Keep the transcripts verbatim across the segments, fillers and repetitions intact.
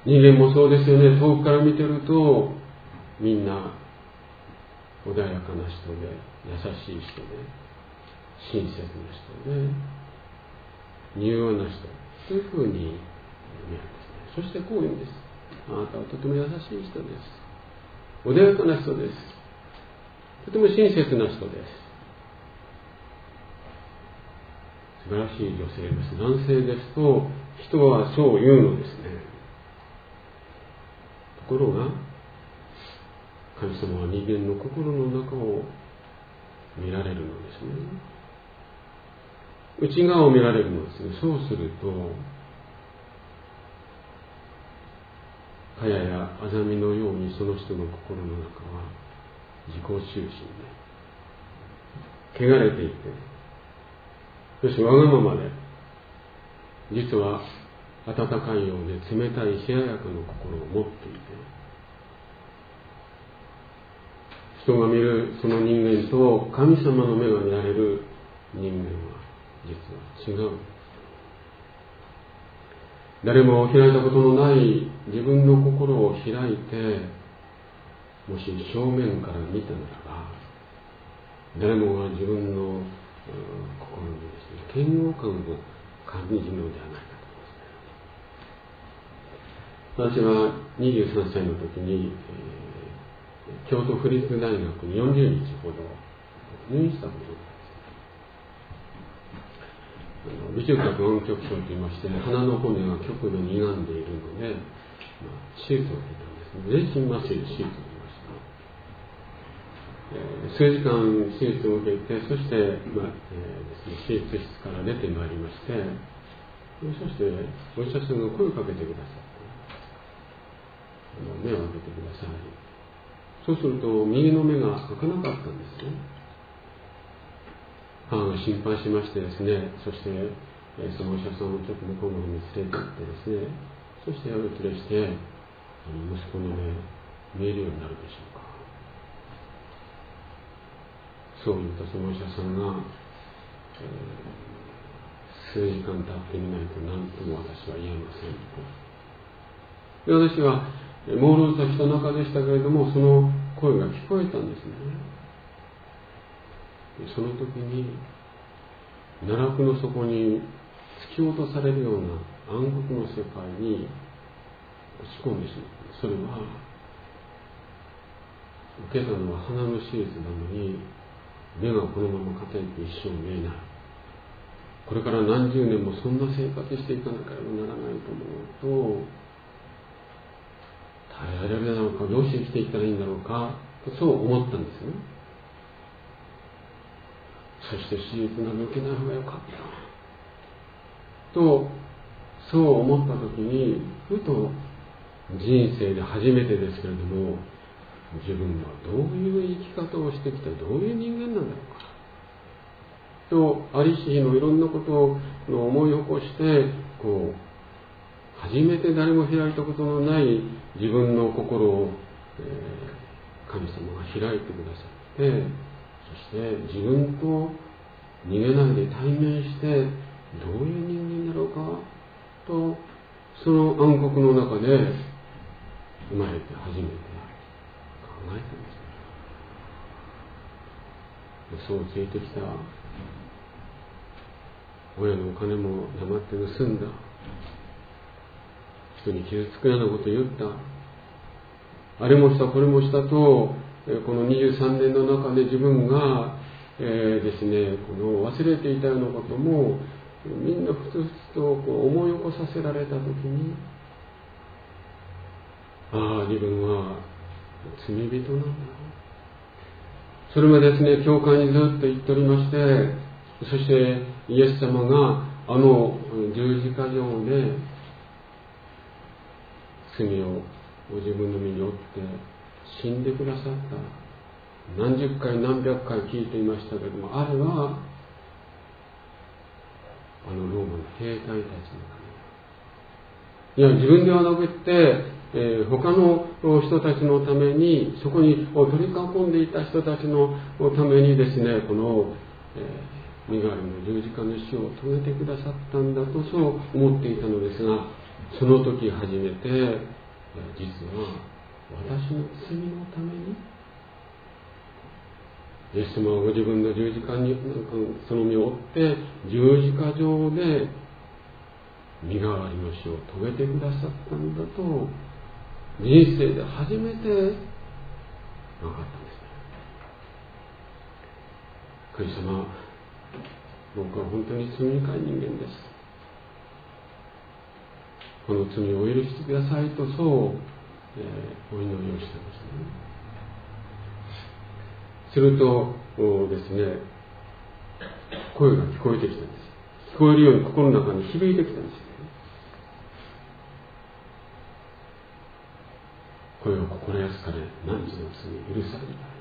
人間もそうですよね。遠くから見てるとみんな穏やかな人で、優しい人で、親切な人で、柔和な人というふうに見えるんですね。そしてこういうんです。あなたはとても優しい人です。穏やかな人です。とても親切な人です。素晴らしい女性です。男性ですと人はそう言うのですね。ところが神様は人間の心の中を見られるのですね。内側を見られるのですね。そうすると蚊帳やアザミのようにその人の心の中は自己中心で汚れていて、そしてわがままで、実は温かいようで冷たい冷ややかな心を持っていて、人が見るその人間と神様の目が見られる人間は実は違う。誰も開いたことのない自分の心を開いて、もし正面から見たならば、誰もが自分の心にですね、嫌悪感を感じるのではないかと思います。私はにじゅうさんさいの時に、えー、京都府立大学によんじゅうにちほど入院したことがあります。微中隔音曲症といいまして、ね、鼻の骨が極度に歪んでいるので、まあ、手術を受けたんですね。全身麻酔で手術を受けました、えー、数時間手術を受けて、そして、まあえーですね、手術室から出てまいりまして、そしてお医者さんが声をかけてくださって、目を開けてください。そうすると右の目が開かなかったんですね。母が心配しましてですね、そしてそのお医者さんをちょっと向こうの方に連れて行ってですね、そしてお連れして、息子の目見えるようになるでしょうか。そう言ったそのお医者さんが、えー、数時間経ってみないと何とも私は言えませんと。で、私は朦朧とした中でしたけれども、その声が聞こえたんですね。その時に奈落の底に突き落とされるような暗黒の世界に落ち込んでしまった。それは受けたのは鼻の手術なのに、目がこのまま偏って一生見えない。これから何十年もそんな生活していかなければならないと思うと、耐えられるだろうか、どうして生きていったらいいんだろうかと、そう思ったんですね。そして手術など受けない方がよかったと、そう思った時に、ふと人生で初めてですけれども、自分はどういう生き方をしてきた、どういう人間なんだろうかと、ありし日のいろんなことを思い起こして、こう初めて誰も開いたことのない自分の心を、えー、神様が開いてくださって、そして自分と逃げないで対面して、どういう人間だろうかと、その暗黒の中で生まれて初めて考えたんです。嘘をついてきた、親のお金も黙って盗んだ、人に傷つくようなことを言った、あれもしたこれもしたと、このにじゅうさんねんの中で自分が、えー、ですね、この忘れていたようなこともみんなふつふつとこう思い起こさせられたときに、ああ、自分は罪人なんだ。それまでですね、教会にずっと言っておりまして、そしてイエス様があの十字架上で罪をご自分の身に負って死んでくださった。何十回何百回聞いていましたけれども、あれはあのローマの兵隊たちのため、いや自分ではなくって、えー、他の人たちのために、そこに取り囲んでいた人たちのためにですね、この、えー、身代わりの十字架の死を遂げてくださったんだと、そう思っていたのですが、 その時初めて、実は私の罪のためにイエス様はご自分の十字架にその身を負って十字架上で身代わりの死を遂げてくださったんだと人生で初めて分かったんですね。神様、僕は本当に罪深い人間です。この罪をお許してくださいとそう、えー、お祈りをしたんですね。するとですね、声が聞こえてきたんです。聞こえるように心の中に響いてきたんですね。声を心安かれ、何時の罪許された。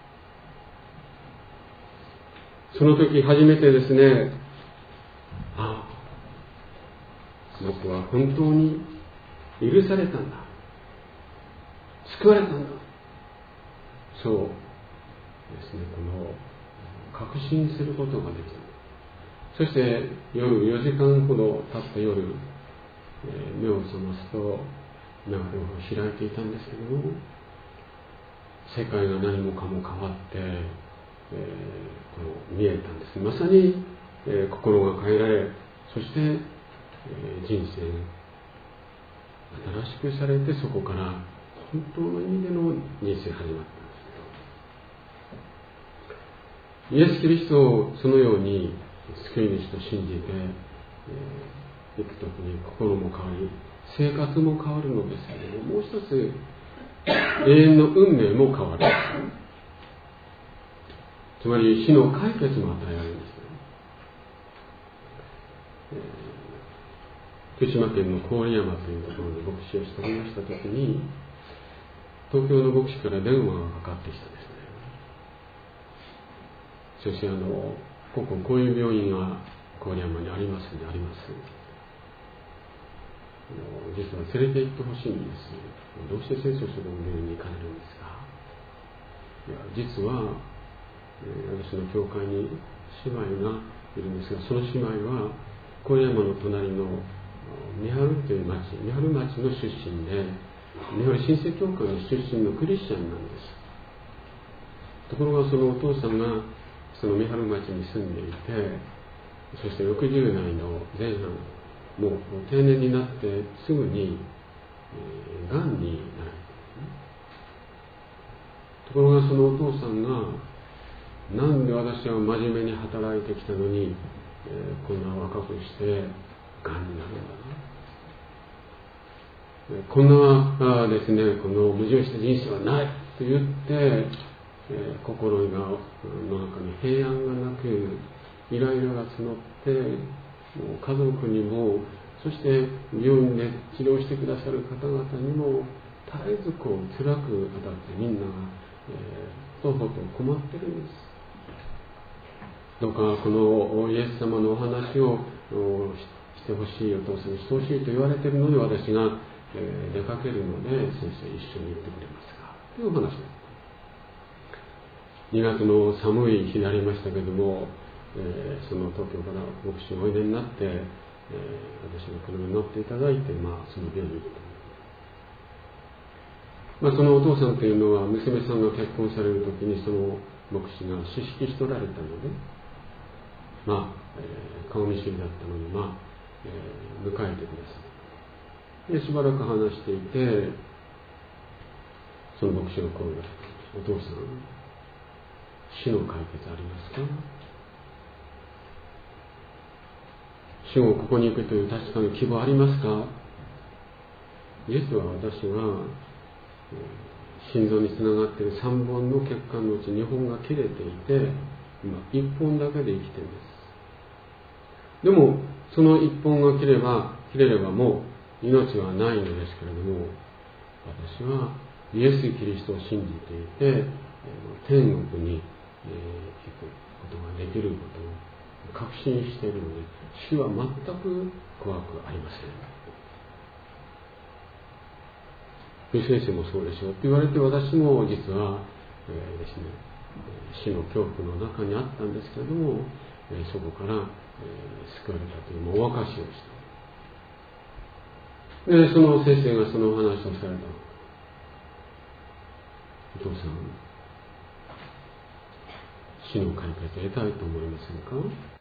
その時初めてですね、ああ、僕は本当に許されたんだ、救われたんだ、そうですね、この確信することができた。そして夜よじかんほど経った夜、えー、目を覚ますと目が両方開いていたんですけれども、世界が何もかも変わって、えー、この見えたんです。まさに、えー、心が変えられ、そして、えー、人生新しくされて、そこから本当の意味での人生始まったんです。イエス・キリストをそのように救い主と信じて、えー、いくときに心も変わり、生活も変わるのですけれども、もう一つ永遠の運命も変わる。つまり死の解決も与えられるんですね。えー、福島県の郡山というところで牧師をしておりましたときに、東京の牧師から電話がかかってきたんですね。そしてあのこここういう病院が郡山にありますね、あります。実は連れて行ってほしいんです。どうして戦争する病院に行かれるんですか。いや、実は、えー、私の教会に姉妹がいるんですが、その姉妹は郡山の隣の三春という町、三春町の出身で、三春新生教会の出身のクリスチャンなんです。ところがそのお父さんがその三春町に住んでいて、そしてろくじゅう代の前半、もう定年になってすぐに、えー、がんになられた。ところがそのお父さんが、なんで私は真面目に働いてきたのに、えー、こんな若くしてがんになるんだな、こんなあですね、この矛盾した人生はないと言って、えー、心がの中に平安がなく、イライラが募って、もう家族にも、そして病院で治療してくださる方々にも絶えずこう辛く当たってみんなが、えー、とほと困ってるんです。どうかこのイエス様のお話をしてほしい、お父さんにしてほしいと言われているので、私が、えー、出かけるので先生一緒に行ってくれますかというお話です。にがつの寒い日になりましたけれども、えー、その東京から牧師がおいでになって、えー、私の車に乗っていただいて、まあ、その病院に行った、まあ、そのお父さんというのは娘さんが結婚される時にその牧師が知識しとられたので、まあえー、顔見知りだったのに、まあえー、迎えてください。でしばらく話していて、その牧師の声が、お父さん、死の解決ありますか。死後ここに行くという確かな希望ありますか。イエスは私は心臓につながっているさんぼんの血管のうちにほんが切れていて、今いっぽんだけで生きているんです。でもそのいっぽんが切れば切れればもう命はないのですけれども、私はイエス・キリストを信じていて、天国に行くことができることを確信しているので、死は全く怖くありません。先生もそうでしょうって言われて、私も実は、えーですね、死の恐怖の中にあったんですけれども、えー、そこから、えー、救われたというもうお証しをした。 で、その先生がその話をされた。お父さん、死の解決を得たいと思いませんか？